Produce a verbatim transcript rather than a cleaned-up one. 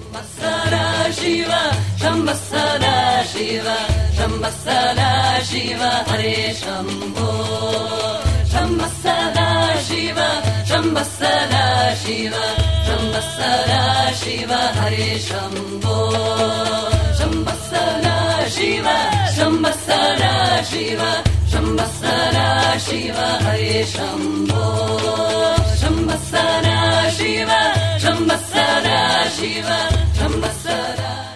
Shambha Sadashiva, Shambha Sadashiva, Shambha Sadashiva, Hare Shambho. Shambha Sadashiva, Shambha Sadashiva, Shambha Sadashiva, Hare Shambho. Shambha Sadashiva, Shambha Sadashiva, Shambha Sadashiva, Hare Shambho. Shambha Sadashiva, Shambha Sadashiva, Shambha Sadashiva.